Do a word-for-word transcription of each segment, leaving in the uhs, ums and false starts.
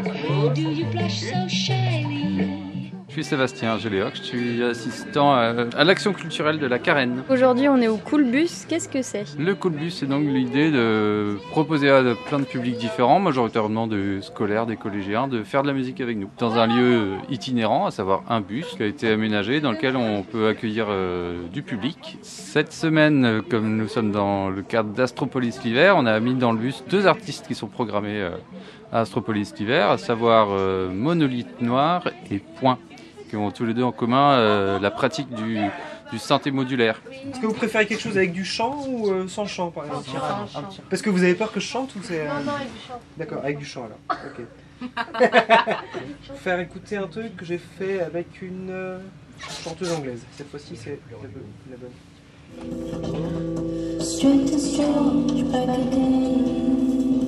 Je suis Sébastien Géléoc, je suis assistant à l'action culturelle de la Carène. Aujourd'hui, on est au Cool Bus. Qu'est-ce que c'est? Le Cool Bus, c'est donc l'idée de proposer à plein de publics différents, majoritairement des scolaires, des collégiens, de faire de la musique avec nous. Dans un lieu itinérant, à savoir un bus qui a été aménagé, dans lequel on peut accueillir euh, du public. Cette semaine, comme nous sommes dans le cadre d'Astropolis l'hiver, on a mis dans le bus deux artistes qui sont programmés euh, à Astropolis l'hiver, à savoir euh, Monolithe Noir et Point, qui ont tous les deux en commun euh, la pratique du, du synthé modulaire. Est-ce que vous préférez quelque chose avec du chant ou euh, sans chant par exemple? Sans chant. Parce que vous avez peur que je chante ou c'est... Euh... Non, non, avec du chant. D'accord, avec du chant alors. Ok. Je vais faire écouter un truc que j'ai fait avec une euh, chanteuse anglaise. Cette fois-ci c'est la bonne. Straight to strange back again.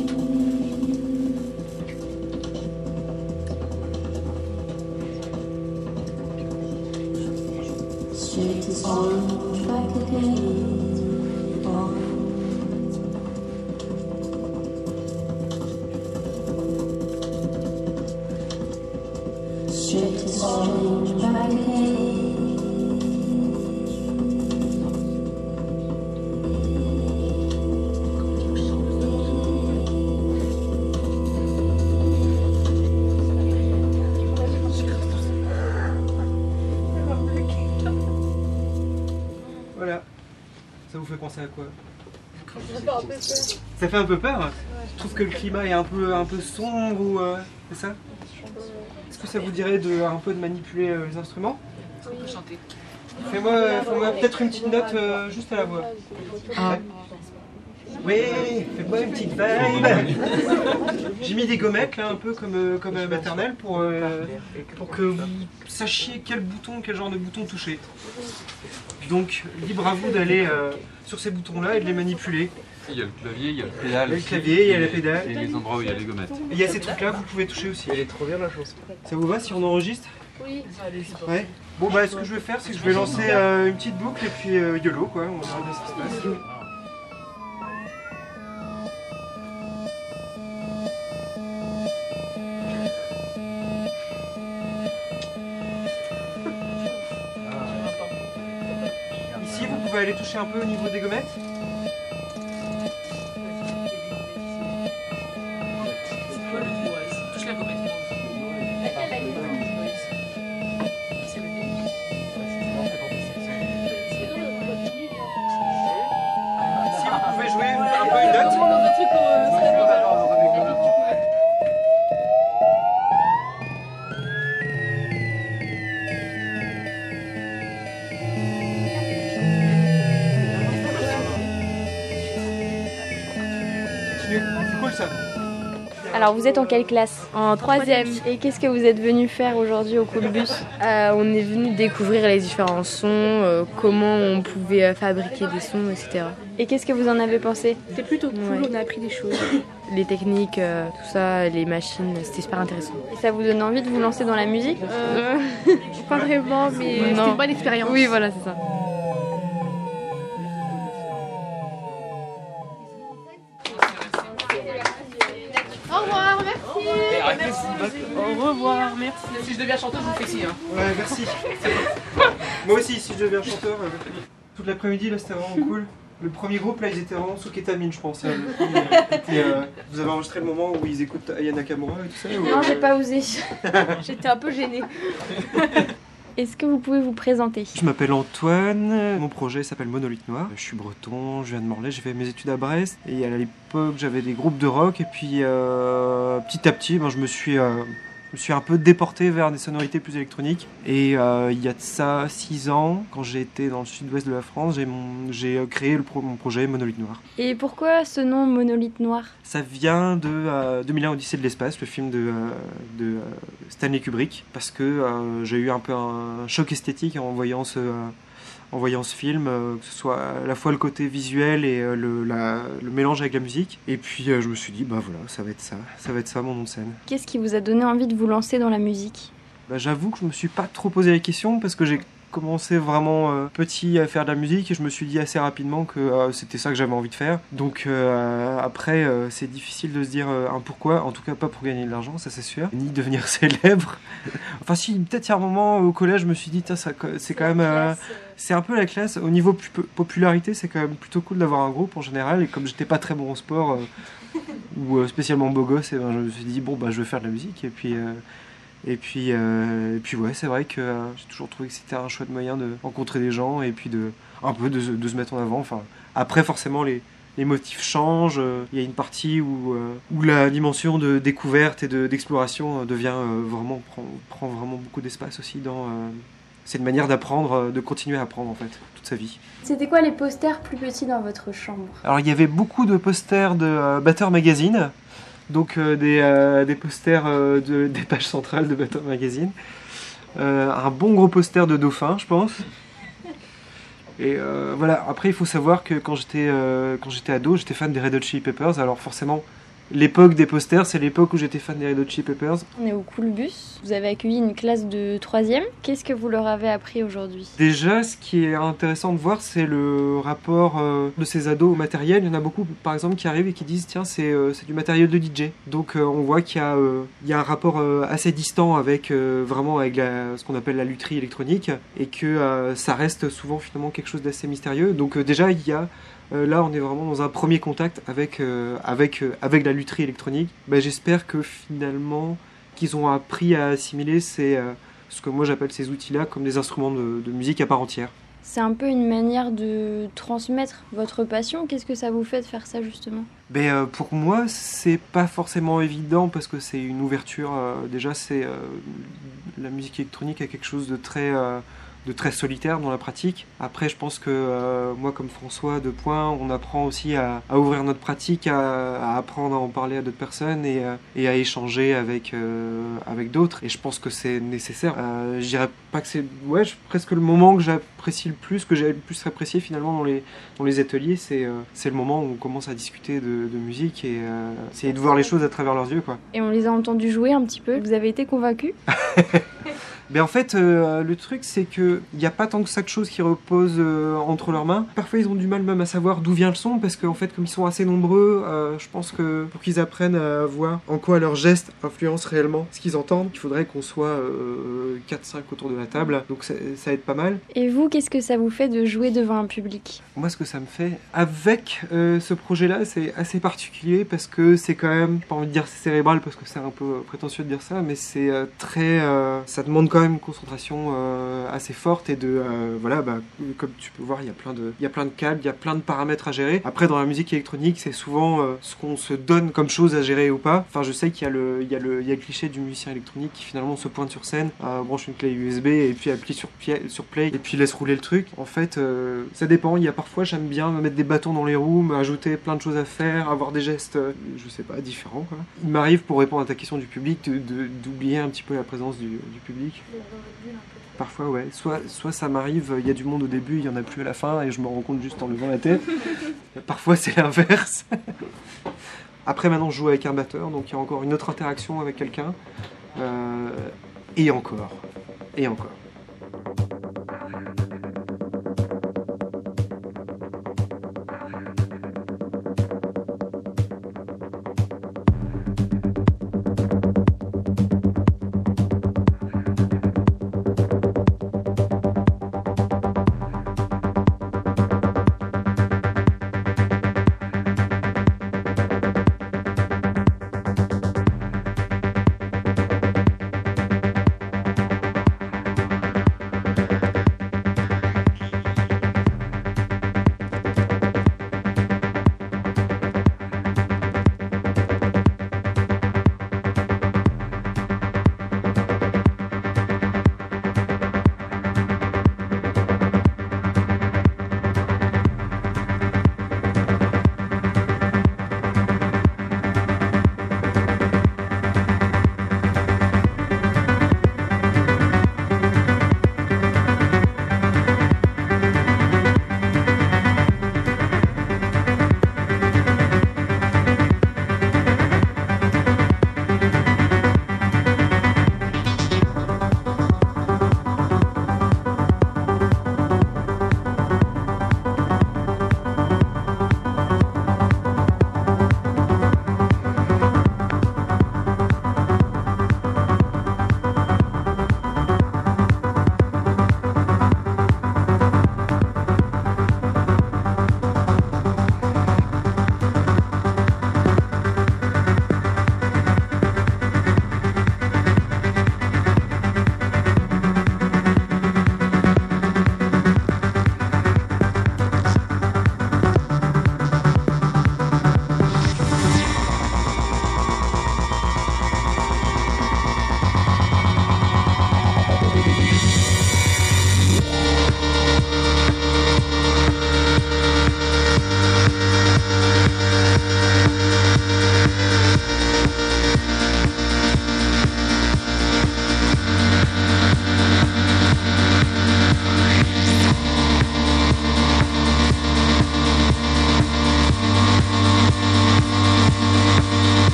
Straight to strange back again. Oh. Straight to strange back again. Voilà. Ça vous fait penser à quoi? Ça fait un peu peur. Je trouve que le climat est un peu, un peu sombre ou... Euh, c'est ça? Est-ce que ça vous dirait de, un peu de manipuler euh, les instruments? On peut chanter. Fais-moi fais peut-être une petite note euh, juste à la voix. Ah. Oui, fais-moi une petite vibe. J'ai mis des gommettes là, un peu comme, euh, comme à la maternelle pour, euh, pour que vous sachiez quel bouton, quel genre de bouton toucher. Donc libre à vous d'aller euh, sur ces boutons là et de les manipuler. Il y a le clavier, il y a le pédale. Il y a le clavier, il y a la pédale. Et les endroits où il y a les gommettes. Et il y a ces trucs là que vous pouvez toucher aussi. Elle est trop bien la chanson. Ça vous va si on enregistre? Oui. Ouais. Bon bah ce que je vais faire c'est que je vais lancer euh, une petite boucle et puis euh, YOLO quoi, on verra bien ce qui se passe. Ici vous pouvez aller toucher un peu au niveau des gommettes. Touche la gommette. Ici vous pouvez jouer un peu une note. Continue, c'est cool ça. Alors, vous êtes en quelle classe? En troisième. Et qu'est-ce que vous êtes venu faire aujourd'hui au Cool Bus? Euh, on est venu découvrir les différents sons, euh, comment on pouvait euh, fabriquer des sons, et cetera. Et qu'est-ce que vous en avez pensé? C'était plutôt cool, Ouais. on a appris des choses. Les techniques, euh, tout ça, les machines, c'était super intéressant. Et ça vous donne envie de vous lancer dans la musique? Euh, pas vraiment, mais c'était une bonne expérience. Oui, voilà, c'est ça. Au revoir, merci. Au revoir, merci. Si je deviens chanteuse, je vous fais ci. Hein. Ouais, merci. Moi aussi, si je deviens chanteur, euh, toute l'après-midi, là, c'était vraiment cool. Le premier groupe, là, ils étaient vraiment sous kétamine, je pense. Hein. Le premier, était, euh, vous avez enregistré le moment où ils écoutent Aya Nakamura et tout ça ou, Non, j'ai euh, pas osé. J'étais un peu gênée. Est-ce que vous pouvez vous présenter? Je m'appelle Antoine, mon projet s'appelle Monolithe Noir. Je suis breton, je viens de Morlaix, j'ai fait mes études à Brest. Et à l'époque, j'avais des groupes de rock. Et puis, euh, petit à petit, ben, je me suis... Euh, Je me suis un peu déporté vers des sonorités plus électroniques. Et euh, il y a de ça six ans, quand j'ai été dans le sud-ouest de la France, j'ai, mon, j'ai créé le pro, mon projet Monolithe Noir. Et pourquoi ce nom Monolithe Noir? Ça vient de euh, deux mille un Odyssée de l'espace, le film de, euh, de euh, Stanley Kubrick, parce que euh, j'ai eu un peu un choc esthétique en voyant ce... Euh, en voyant ce film, euh, que ce soit à la fois le côté visuel et euh, le, la, le mélange avec la musique. Et puis euh, je me suis dit, bah voilà, ça va être ça, ça va être ça mon nom de scène. Qu'est-ce qui vous a donné envie de vous lancer dans la musique? Bah, j'avoue que je me suis pas trop posé la question parce que j'ai commencé vraiment euh, petit à faire de la musique et je me suis dit assez rapidement que euh, c'était ça que j'avais envie de faire. Donc euh, après, euh, c'est difficile de se dire euh, un pourquoi, en tout cas pas pour gagner de l'argent, ça c'est sûr, ni devenir célèbre. Enfin si, peut-être il y a un moment au collège, je me suis dit, ça, c'est quand même... Euh, c'est un peu la classe. Au niveau popularité, c'est quand même plutôt cool d'avoir un groupe en général. Et comme j'étais pas très bon au sport euh, ou euh, spécialement beau gosse, et ben, je me suis dit, bon, bah, je vais faire de la musique. Et puis... Euh, Et puis, euh, et puis ouais, c'est vrai que euh, j'ai toujours trouvé que c'était un chouette moyen de rencontrer des gens et puis de, un peu de, de se mettre en avant. Enfin, après, forcément, les, les motifs changent. Il y a une partie où, euh, où la dimension de découverte et de, d'exploration devient euh, vraiment, prend, prend vraiment beaucoup d'espace aussi dans... Euh, c'est une manière d'apprendre, de continuer à apprendre en fait, toute sa vie. C'était quoi les posters plus petits dans votre chambre? Alors il y avait beaucoup de posters de euh, Batteur Magazine. Donc euh, des, euh, des posters euh, de, des pages centrales de Batteur Magazine. Euh, un bon gros poster de Dauphin, je pense. Et euh, voilà, après il faut savoir que quand j'étais euh, quand j'étais ado, j'étais fan des Red Hot Chili Peppers. Alors forcément, l'époque des posters, c'est l'époque où j'étais fan des Red Hot Chili Peppers. On est au Cool Bus. Vous avez accueilli une classe de troisième. Qu'est-ce que vous leur avez appris aujourd'hui? Déjà, ce qui est intéressant de voir, c'est le rapport euh, de ces ados au matériel. Il y en a beaucoup, par exemple, qui arrivent et qui disent « Tiens, c'est euh, c'est du matériel de D J ». Donc euh, on voit qu'il y a, euh, il y a un rapport euh, assez distant avec, euh, vraiment avec la, ce qu'on appelle la lutherie électronique et que euh, ça reste souvent finalement quelque chose d'assez mystérieux. Donc euh, déjà, il y a... Euh, là, on est vraiment dans un premier contact avec, euh, avec, euh, avec la lutherie électronique. Ben, j'espère que finalement, qu'ils ont appris à assimiler ces, euh, ce que moi j'appelle ces outils-là comme des instruments de, de musique à part entière. C'est un peu une manière de transmettre votre passion. Qu'est-ce que ça vous fait de faire ça justement? Ben, euh, pour moi, c'est pas forcément évident parce que c'est une ouverture. Euh, déjà, c'est euh, la musique électronique a quelque chose de très... Euh, de très solitaire dans la pratique. Après, je pense que euh, moi, comme François de Point, on apprend aussi à, à ouvrir notre pratique, à, à apprendre à en parler à d'autres personnes et, euh, et à échanger avec, euh, avec d'autres. Et je pense que c'est nécessaire. Euh, je dirais pas que c'est... Ouais, je, presque le moment que j'apprécie le plus, que j'ai le plus apprécié finalement dans les, dans les ateliers, c'est euh, c'est le moment où on commence à discuter de, de musique et euh, essayer de voir les choses à travers leurs yeux, quoi. Et on les a entendus jouer un petit peu. Vous avez été convaincus? Mais en fait, euh, le truc, c'est qu'il n'y a pas tant que ça de choses qui reposent euh, entre leurs mains. Parfois, ils ont du mal même à savoir d'où vient le son, parce qu'en fait, comme ils sont assez nombreux, euh, je pense que pour qu'ils apprennent à voir en quoi leurs gestes influencent réellement ce qu'ils entendent, il faudrait qu'on soit euh, quatre cinq autour de la table, donc ça, ça aide pas mal. Et vous, qu'est-ce que ça vous fait de jouer devant un public? Moi, ce que ça me fait, avec euh, ce projet-là, c'est assez particulier, parce que c'est quand même, pas envie de dire cérébral, parce que c'est un peu prétentieux de dire ça, mais c'est euh, très... Euh, ça demande quand même une concentration euh, assez forte et de euh, voilà bah, comme tu peux voir il y a plein de il y a plein de câbles, il y a plein de paramètres à gérer. Après dans la musique électronique c'est souvent euh, ce qu'on se donne comme chose à gérer ou pas. Enfin je sais qu'il y a le il y a le il y a le cliché du musicien électronique qui finalement se pointe sur scène, euh, branche une clé U S B et puis appuie sur sur play et puis laisse rouler le truc. En fait euh, ça dépend, il y a parfois j'aime bien me mettre des bâtons dans les roues, m'ajouter plein de choses à faire, avoir des gestes euh, je sais pas différents quoi. Il m'arrive pour répondre à ta question du public de, de, d'oublier un petit peu la présence du, du public. Parfois, ouais. Soit, soit ça m'arrive, il y a du monde au début, il n'y en a plus à la fin, et je me rends compte juste en levant la tête. Parfois, c'est l'inverse. Après, maintenant, je joue avec un batteur, donc il y a encore une autre interaction avec quelqu'un. Euh, et encore. Et encore.